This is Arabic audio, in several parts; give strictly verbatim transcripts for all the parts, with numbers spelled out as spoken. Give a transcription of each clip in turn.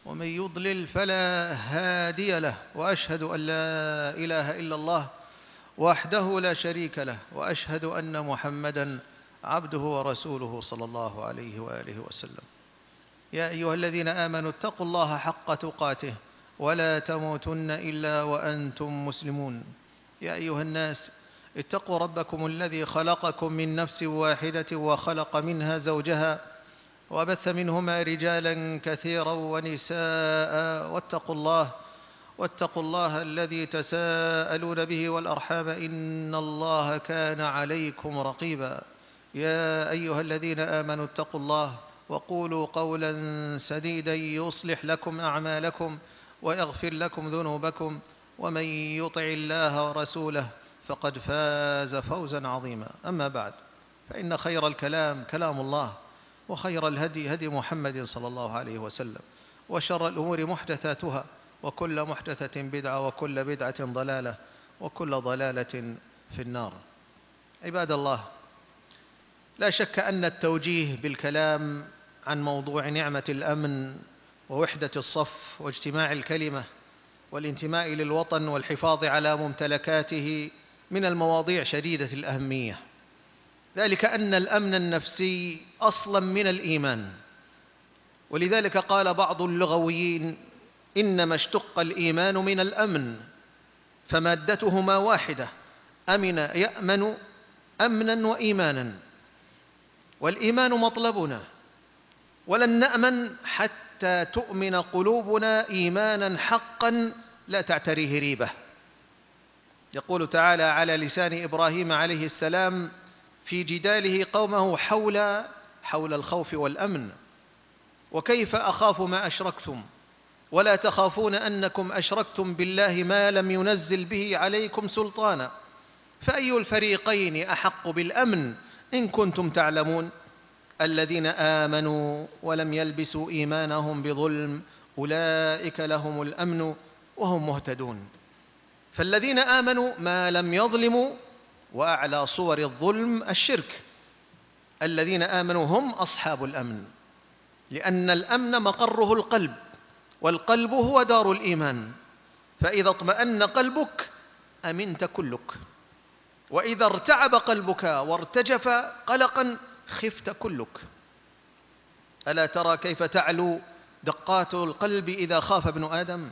ومن يضلل فلا هادي له، وأشهد أن لا إله إلا الله وحده لا شريك له، وأشهد أن محمدًا عبده ورسوله صلى الله عليه وآله وسلم. يا أيها الذين آمنوا اتقوا الله حق تقاته ولا تموتن إلا وأنتم مسلمون. يا أيها الناس اتقوا ربكم الذي خلقكم من نفس واحدة وخلق منها زوجها وبث منهما رجالا كثيرا ونساء، واتقوا الله واتقوا الله الذي تساءلون به والأرحام إن الله كان عليكم رقيبا. يا أيها الذين آمنوا اتقوا الله وقولوا قولا سديدا يصلح لكم أعمالكم ويغفر لكم ذنوبكم، ومن يطع الله ورسوله فقد فاز فوزا عظيما. أما بعد، فإن خير الكلام كلام الله، وخير الهدي هدي محمد صلى الله عليه وسلم، وشر الأمور محدثاتها، وكل محدثة بدعة، وكل بدعة ضلالة، وكل ضلالة في النار. عباد الله، لا شك أن التوجيه بالكلام عن موضوع نعمة الأمن ووحدة الصف واجتماع الكلمة والانتماء للوطن والحفاظ على ممتلكاته من المواضيع شديدة الأهمية، ذلك أن الأمن النفسي أصلا من الإيمان. ولذلك قال بعض اللغويين: إنما اشتق الإيمان من الأمن، فمادتهما واحدة، أمن يأمن أمنا وإيمانا. والإيمان مطلبنا، ولن نأمن حتى تؤمن قلوبنا إيمانا حقا لا تعتريه ريبة. يقول تعالى على لسان إبراهيم عليه السلام في جداله قومه حول حول الخوف والأمن: وكيف أخاف ما أشركتم ولا تخافون أنكم أشركتم بالله ما لم ينزل به عليكم سلطانا، فأي الفريقين أحق بالأمن إن كنتم تعلمون. الذين آمنوا ولم يلبسوا إيمانهم بظلم أولئك لهم الأمن وهم مهتدون. فالذين آمنوا ما لم يظلموا، وأعلى صور الظلم الشرك. الذين آمنوا هم أصحاب الأمن، لأن الأمن مقره القلب، والقلب هو دار الإيمان. فإذا اطمأن قلبك أمنت كلك، وإذا ارتعب قلبك وارتجف قلقا خفت كلك. ألا ترى كيف تعلو دقات القلب إذا خاف ابن آدم؟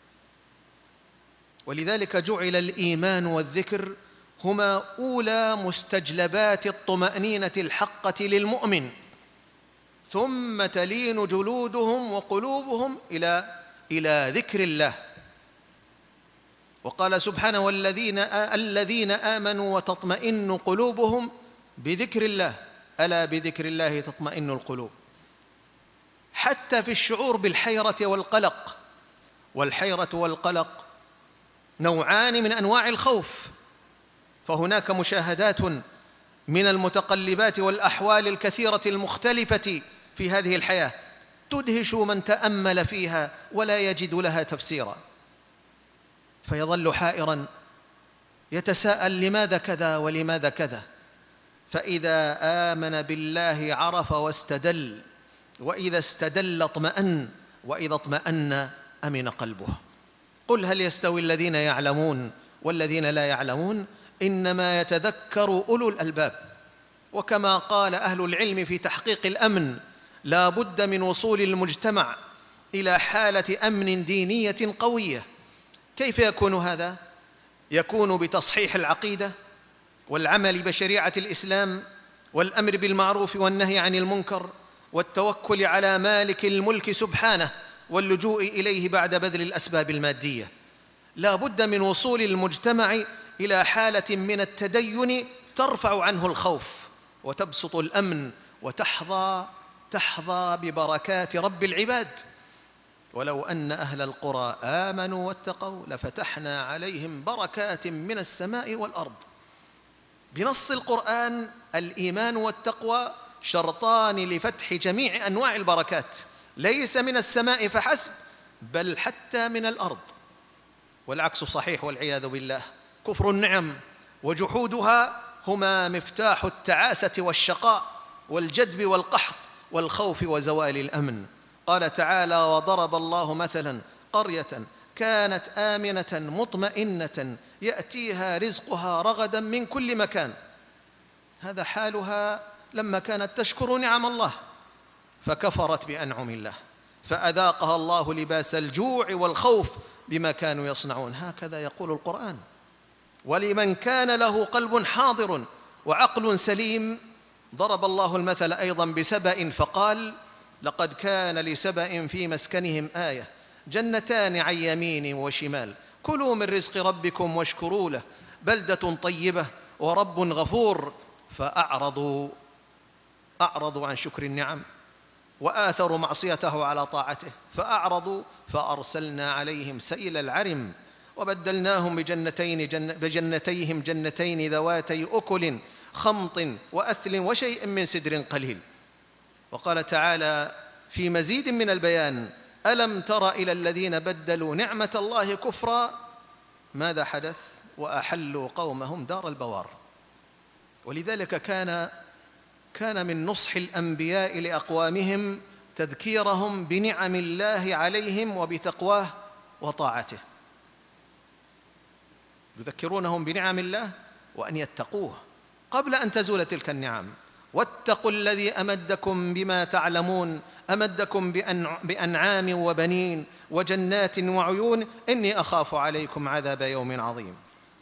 ولذلك جعل الإيمان والذكر هما أولى مستجلبات الطمأنينة الحقة للمؤمن، ثم تلين جلودهم وقلوبهم إلى إلى ذكر الله. وقال سبحانه: والذين الذين آمنوا وتطمئن قلوبهم بذكر الله، ألا بذكر الله تطمئن القلوب. حتى في الشعور بالحيرة والقلق، والحيرة والقلق نوعان من أنواع الخوف. فهناك مشاهدات من المتقلبات والأحوال الكثيرة المختلفة في هذه الحياة تدهش من تأمل فيها ولا يجد لها تفسيرا، فيظل حائرا يتساءل: لماذا كذا ولماذا كذا؟ فإذا آمن بالله عرف واستدل، وإذا استدل اطمأن، وإذا اطمأن أمن قلبه. قل هل يستوي الذين يعلمون والذين لا يعلمون؟ إنما يتذكر أولو الألباب. وكما قال أهل العلم في تحقيق الأمن: لا بد من وصول المجتمع إلى حالة أمن دينية قوية. كيف يكون هذا؟ يكون بتصحيح العقيدة، والعمل بشريعة الإسلام، والأمر بالمعروف والنهي عن المنكر، والتوكل على مالك الملك سبحانه، واللجوء إليه بعد بذل الأسباب المادية. لا بد من وصول المجتمع إلى حالة من التدين ترفع عنه الخوف وتبسط الأمن، وتحظى تحظى ببركات رب العباد. ولو أن أهل القرى آمنوا واتقوا لفتحنا عليهم بركات من السماء والأرض. بنص القرآن الإيمان والتقوى شرطان لفتح جميع أنواع البركات، ليس من السماء فحسب، بل حتى من الأرض. والعكس صحيح والعياذ بالله. كفر النعم وجحودها هما مفتاح التعاسة والشقاء والجدب والقحط والخوف وزوال الأمن. قال تعالى: وضرب الله مثلا قرية كانت آمنة مطمئنة يأتيها رزقها رغدا من كل مكان. هذا حالها لما كانت تشكر نعم الله، فكفرت بأنعم الله فأذاقها الله لباس الجوع والخوف بما كانوا يصنعون. هكذا يقول القرآن. ولمن كان له قلب حاضر وعقل سليم ضرب الله المثل أيضا بسبأ فقال: لقد كان لسبأ في مسكنهم آية جنتان عن يمين وشمال كلوا من رزق ربكم واشكروا له بلدة طيبة ورب غفور. فأعرضوا أعرضوا عن شكر النعم وآثروا معصيته على طاعته، فأعرضوا فأرسلنا عليهم سيل العرم وبدلناهم بجنتين جن بجنتيهم جنتين ذواتي أكل خمط وأثل وشيء من سدر قليل. وقال تعالى في مزيد من البيان: ألم تر إلى الذين بدلوا نعمة الله كفرا ماذا حدث؟ وأحلوا قومهم دار البوار. ولذلك كان كان من نصح الأنبياء لأقوامهم تذكيرهم بنعم الله عليهم وبتقواه وطاعته، يذكرونهم بنعم الله وأن يتقوه قبل أن تزول تلك النعم. واتقوا الذي أمدكم بما تعلمون أمدكم بأنعام وبنين وجنات وعيون إني أخاف عليكم عذاب يوم عظيم.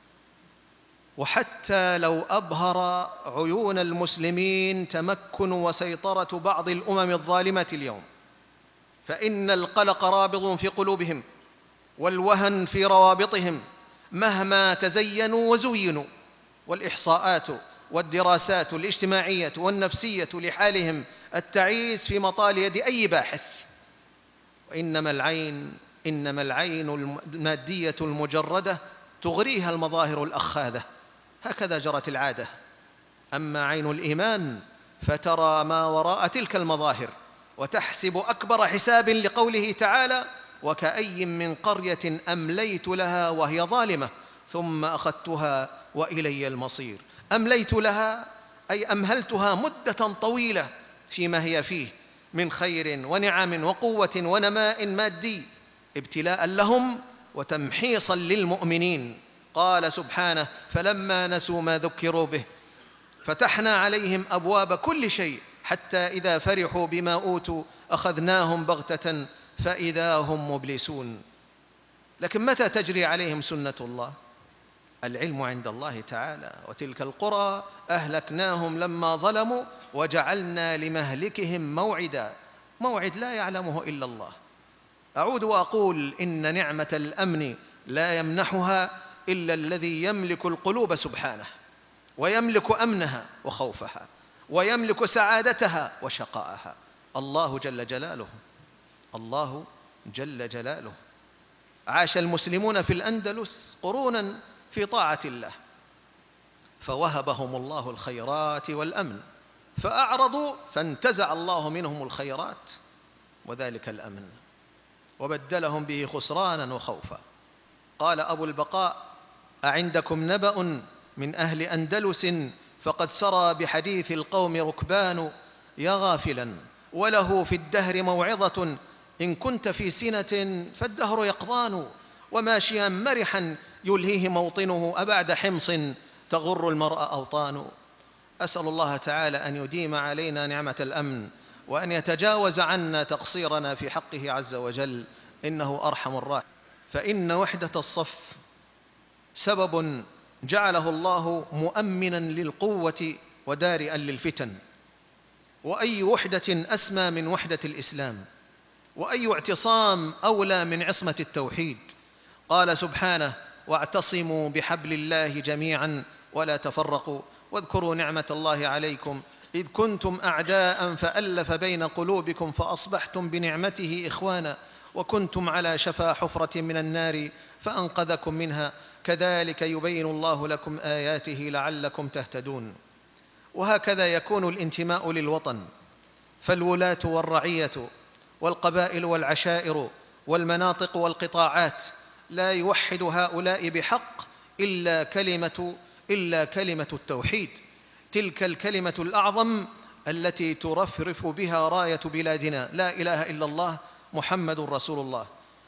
وحتى لو أبهر عيون المسلمين تمكن وسيطرة بعض الأمم الظالمة اليوم، فإن القلق رابض في قلوبهم والوهن في روابطهم مهما تزينوا وزينوا. والإحصاءات والدراسات الاجتماعية والنفسية لحالهم التعيس في مطال يد أي باحث. وإنما العين إنما العين المادية المجردة تغريها المظاهر الأخاذة، هكذا جرت العادة. أما عين الإيمان فترى ما وراء تلك المظاهر وتحسب أكبر حساب، لقوله تعالى: وكأي من قرية أمليت لها وهي ظالمة ثم أخذتها وإلي المصير. أمليت لها أي أمهلتها مدة طويلة فيما هي فيه من خير ونعم وقوة ونماء مادي ابتلاء لهم وتمحيصا للمؤمنين. قال سبحانه: فلما نسوا ما ذكروا به فتحنا عليهم أبواب كل شيء حتى إذا فرحوا بما أوتوا أخذناهم بغتة فإذا هم مبلسون. لكن متى تجري عليهم سنة الله؟ العلم عند الله تعالى. وتلك القرى أهلكناهم لما ظلموا وجعلنا لمهلكهم موعدا، موعد لا يعلمه إلا الله. أعود وأقول: إن نعمة الأمن لا يمنحها إلا الذي يملك القلوب سبحانه، ويملك أمنها وخوفها، ويملك سعادتها وشقاءها. الله جل جلاله الله جل جلاله. عاش المسلمون في الأندلس قرونا في طاعة الله، فوهبهم الله الخيرات والأمن، فأعرضوا فانتزع الله منهم الخيرات وذلك الأمن وبدلهم به خسرانا وخوفا. قال أبو البقاء: أعندكم نبأ من أهل أندلس فقد سرى بحديث القوم ركبان يا غافلا وله في الدهر موعظة إن كنت في سنة فالدهر يقضان وماشيا مرحا يلهيه موطنه أبعد حمص تغر المرء أوطان. أسأل الله تعالى أن يديم علينا نعمة الأمن وأن يتجاوز عنا تقصيرنا في حقه عز وجل، إنه أرحم الراحمين. فإن وحدة الصف سبب جعله الله مؤمنا للقوة ودارئا للفتن. وأي وحدة أسمى من وحدة الإسلام، وأي اعتصام أولى من عصمة التوحيد. قال سبحانه: واعتصموا بحبل الله جميعا ولا تفرقوا واذكروا نعمة الله عليكم إذ كنتم أعداء فألف بين قلوبكم فأصبحتم بنعمته إخوانا وكنتم على شفا حفرة من النار فأنقذكم منها كذلك يبين الله لكم آياته لعلكم تهتدون. وهكذا يكون الانتماء للوطن، فالولاة والرعية والقبائل والعشائر والمناطق والقطاعات لا يوحد هؤلاء بحق إلا كلمة إلا كلمة التوحيد، تلك الكلمة الأعظم التي ترفرف بها راية بلادنا لا إله إلا الله محمد رسول الله.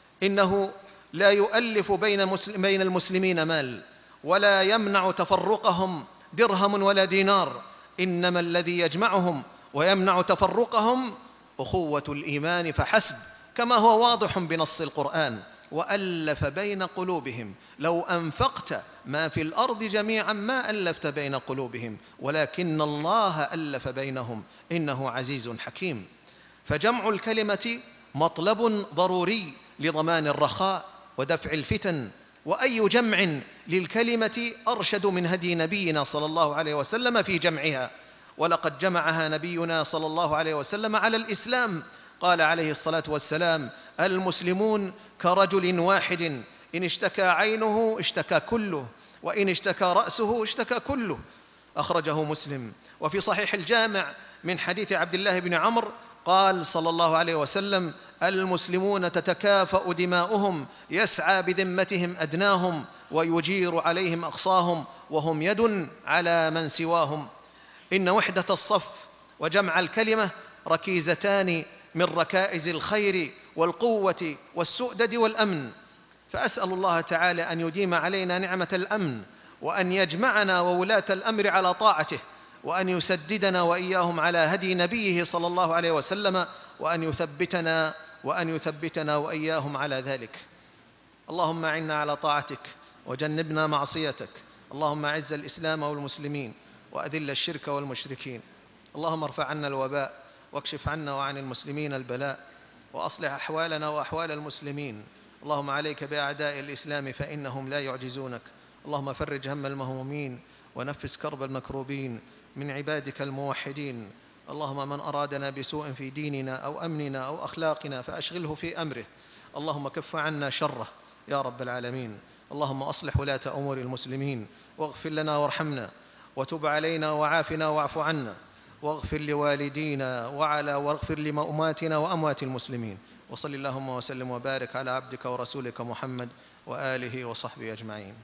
إنه لا يؤلف بين المسلمين مال، ولا يمنع تفرقهم درهم ولا دينار، إنما الذي يجمعهم ويمنع تفرقهم أخوة الإيمان فحسب، كما هو واضح بنص القرآن: وألف بين قلوبهم لو أنفقت ما في الأرض جميعا ما ألفت بين قلوبهم ولكن الله ألف بينهم إنه عزيز حكيم. فجمع الكلمة مطلب ضروري لضمان الرخاء ودفع الفتن، وأي جمع للكلمة أرشد من هدي نبينا صلى الله عليه وسلم في جمعها، ولقد جمعها نبينا صلى الله عليه وسلم على الإسلام. قال عليه الصلاة والسلام: المسلمون كرجل واحد، إن اشتكى عينه اشتكى كله، وإن اشتكى رأسه اشتكى كله. أخرجه مسلم. وفي صحيح الجامع من حديث عبد الله بن عمرو قال صلى الله عليه وسلم: المسلمون تتكافأ دماؤهم، يسعى بذمتهم أدناهم، ويجير عليهم أقصاهم، وهم يد على من سواهم. إن وحدة الصف وجمع الكلمة ركيزتان من ركائز الخير والقوة والسؤدد والأمن. فأسأل الله تعالى أن يديم علينا نعمة الأمن، وأن يجمعنا وولاة الأمر على طاعته، وأن يسددنا وإياهم على هدي نبيه صلى الله عليه وسلم، وأن يثبتنا وأن يثبتنا وإياهم على ذلك. اللهم أعنا على طاعتك وجنبنا معصيتك. اللهم أعز الإسلام والمسلمين وأذل الشرك والمشركين. اللهم ارفع عنا الوباء واكشف عنا وعن المسلمين البلاء، وأصلح أحوالنا وأحوال المسلمين. اللهم عليك بأعداء الإسلام فإنهم لا يعجزونك. اللهم فرج هم المهمومين ونفس كرب المكروبين من عبادك الموحدين. اللهم من أرادنا بسوء في ديننا أو أمننا أو أخلاقنا فأشغله في أمره. اللهم كف عنا شره يا رب العالمين. اللهم أصلح ولاة أمور المسلمين، واغفر لنا وارحمنا، وتب علينا وعافنا واعف عنا، واغفر لوالدينا وعلى واغفر لمؤماتنا وأموات المسلمين. وصل اللهم وسلم وبارك على عبدك ورسولك محمد وآله وصحبه أجمعين.